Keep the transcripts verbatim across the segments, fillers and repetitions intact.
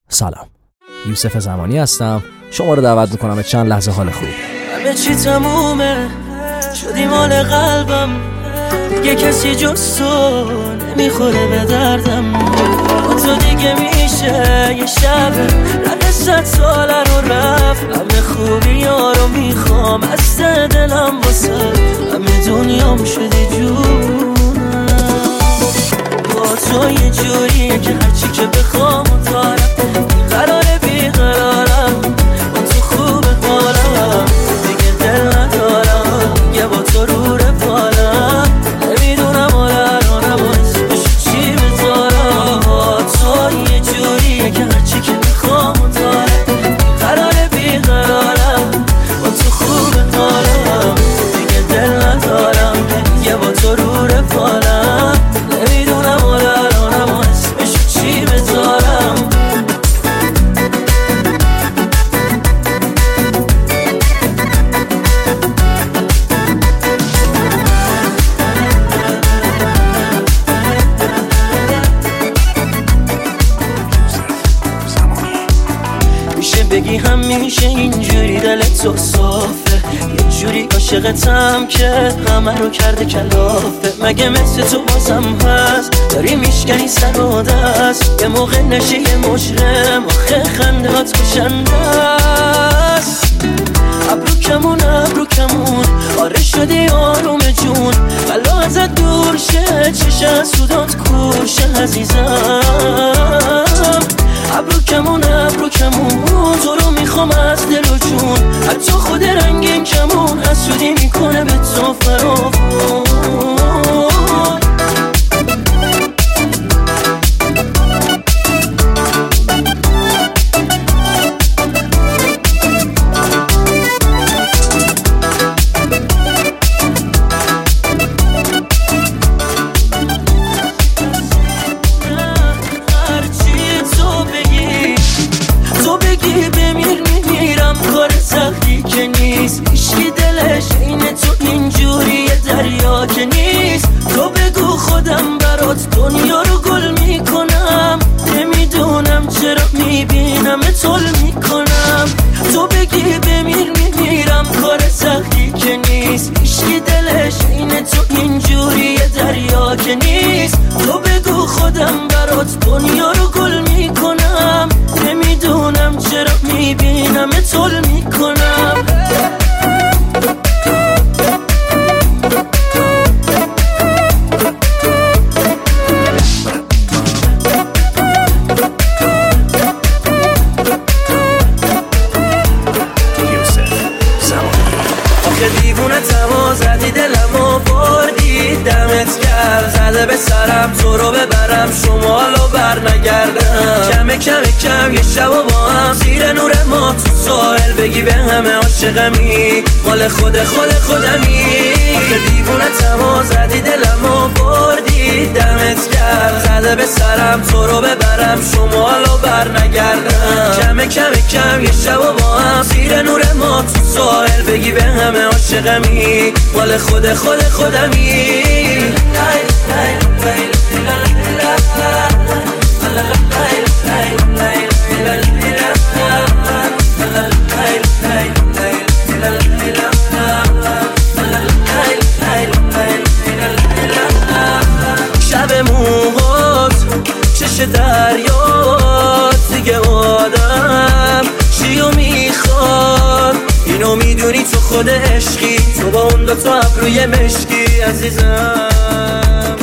سلام، یوسف زمانی هستم. شما رو دعوت میکنم به چند لحظه حال خوب. همه چی تمومه، شدی مال قلبم، دیگه کسی جز تو نمیخوره به دردم. با تو دیگه میشه یه شب رد صد ساله رو رفت. همه خوبی ها رو میخوام از دلم واسه همه دنیام شدی جونم. با تو یه جوریه که هرچی که بخوام و دارم، بیقراره بیقرارم، با تو خوب حالم، دیگه دل ندارم، یه با تو رو رفالم. نمیدونم آلرانم و اسمشو چی بذارم. با تو یه جوریه که هرچی که بخوام و دارم، بیقراره بیقرارم، با تو خوب حالم، دیگه دل ندارم، یه با تو رو رفالم. نمیدونم آلرانم و اسمشو چی بذارم. بگی همیشه اینجوری دلت تو صافه، یه جوری عاشقتم که همه رو کرده کلافه. مگه مثل تو بازم هست داری میشکنی سر و دست؟ یه موقع نشی یه مجرم، آخه خنده هات کشنده است. ابرو کمون ابرو کمون آره شدی آروم جون، بلا ازت دور شه، چشه سودات کور شه عزیزم. ابرو کمون ابرو کمون تو رو میخوام از دل و جون، حتی خود رنگین کمون حسودی میکنه به تو فراوون. هیچکی دلش این تو اینجوری دریا که نیست. تو بگو خودم برات دنیا رو گل میکنم، نمیدونم چرا میبینم تول میکنم. تو بگی بمیر میمیرم کار سختی که نیست. هیچکی دلش این تو اینجوری دریا که نیست. تو بگو خودم برات دنیا رو گل میکنم، نمیدونم چرا میبینم تول میکنم. زدی دلمو بردی دمت کرد، زده به سرم تو رو ببرم شمالو بر نگردم. کم کم کم یه شب و با هم زیر نور ما تو ساحل بگی به همه عاشقمی، مال خود خود خودمی. آخه دیوونه تما زدی دلمو بردی دمت کرد، زده به سرم تو رو ببرم شمالو بر نگردم. کم کم کم یه شب و با هم زیر نور ما تو ساحل بگی به همه عاشقمی، مال خود خود خودمی. شب موهات چش دریات دیگه آدم چیو میخواد؟ اینو میدونی تو خود عشقی، تو با اون دو تا ابروی مشکی عزیزم.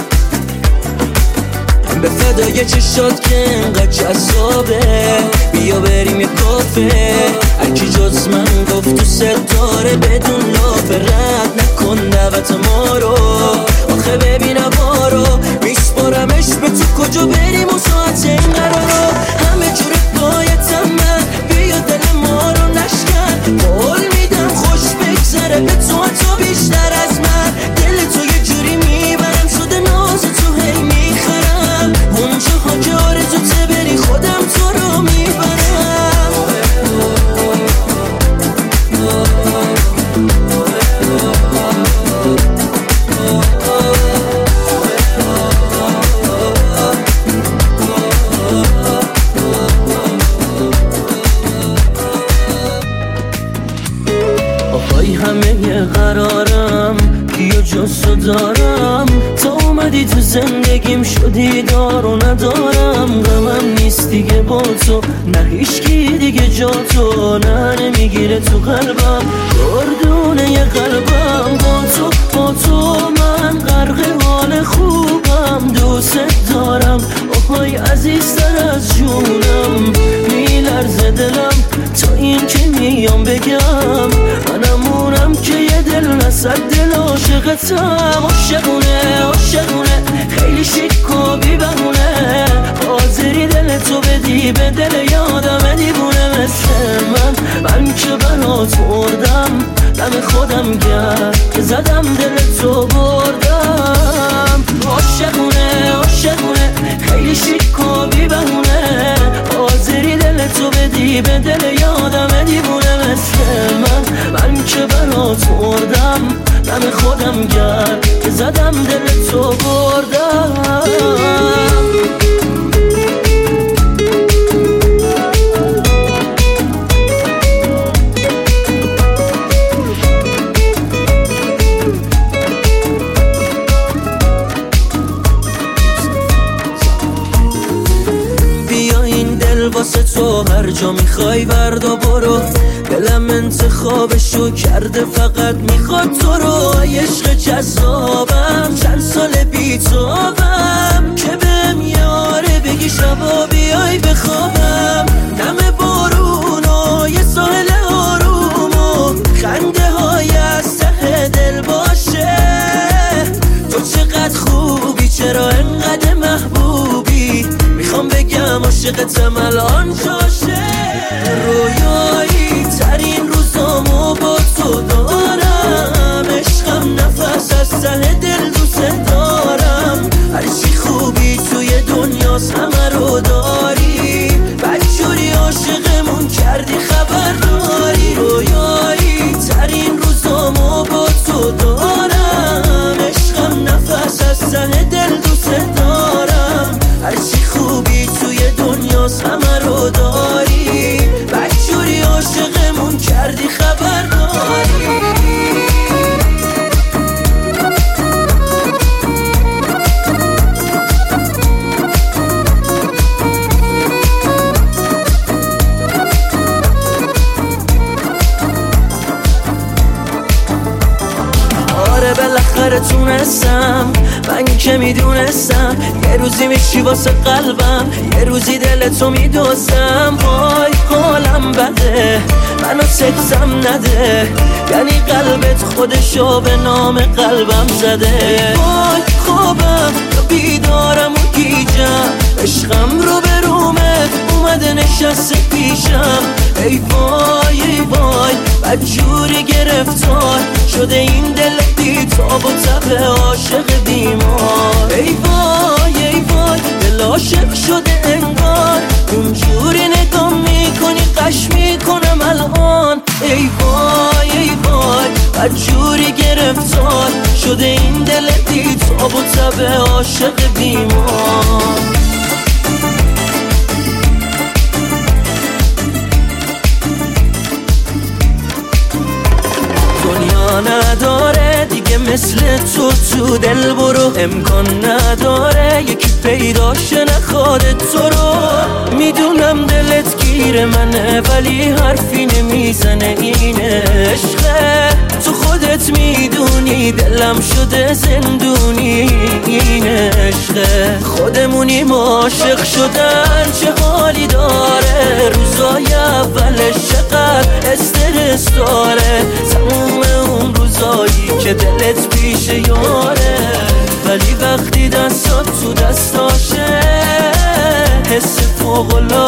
به فدای چشات که انقدر جذابه، بیا بریم یه کافه. هرکی جز من گفت تو ستاره بدون لافه، رد نکن دعوت ما رو. آخه ببین هوا رو میسپارمش به تو، کجا بریم و ساعت این قرارو. همه جور بایدم من، بیا دل ما رو نشکن. قول میدم خوش بگذره به تو، تو بیشتر از من. دل تو یه جوری میبرم شده ناز تو هی میخرم. اونجاها که آرزو ته بری خودم تو رو میبرم. دارم، تا اومدی تو زندگیم شدی دار و ندارم. غمم نیست دیگه با تو، نه هیچکی دیگه جا تو، نه نمیگیره تو قلبم گردونه یه قلبم. با تو با تو من غرق حال خوبم، دوست دارم آهای عزیزتر از جونم. میلرزه دلم تا این که میام بگم، منمونم که یه دل نصد دل عاشقتم. عاشقونه عاشقونه خیلی شیک و بی بهونه، حاضری دل تو بدی به دل یادم دیوونه مثل من. من که برات مردم دم خودم گرد که زدم دل تو بردم. عاشقونه عاشقونه خیلی شیک و بی بهونه، حاضری دل تو بدی به دل یادم دیوونه مثل من. من که برات مردم دم خودم گرد که زدم دل تو بردم. واسه تو هر جا میخوای وردا برو، دلم انتخابشو کرده فقط میخواد تو رو. عشق جذابم چند سال بی توام، که بهم یاره بگی شبا بیای بخوابم. دم بارون و یه ساحل آروم و خنده های از ته دل باشه. تو چقدر خوبی چرا انقدر محبوبی، میخوام بگم عاشقتم الان جاشه. رویایی ترین روزامو با تو دارم، عشقم نفس از ته دل دوست دارم. هرچی خوبی توی دنیاست همه رو داری، بدجوری عاشقمون کردی خبر داری. رویایی ترین روزامو با تو دارم، عشقم نفس از ته دل دوست دارم. هرچی خوبی توی دنیاست همه رو داری، بدجوری عاشقمون کردی خبر داری. بالاخره تونستم، من که میدونستم یه روزی میشی واسه قلبم، یه روزی دلتو میدوزم. وای حالم بده منو سکسم نده، یعنی قلبت خودشو به نام قلبم زده. وای خوابم بیدارم و گیجم، عشقم رو به رومه اومده نشسته پیشم. ای وای ای وای بدجوری گرفتار شده این دل بی تاب و تب عاشق بیمار. ای وای ای وای دل عاشق شده انگار، اونجوری نگاه میکنی قش میکنم الان. ای وای ای وای بدجوری گرفتار شده این دل بی تاب و تب عاشق بیمار. نداره دیگه مثل تو تو دل برو، امکان نداره یکی پیداشه نخواد تو رو. میدونم دلت گیر منه ولی حرفی نمیزنه، این عشقه تو خودت میدونی دلم شده زندونی. این عشقه خودمونیم عاشق شدن چه حالی داره، روزای اولش چقدر استرس داره. تموم اون روزایی که دلت پیش یاره، ولی وقتی دستات تو دستاشه حس فوق‌العاده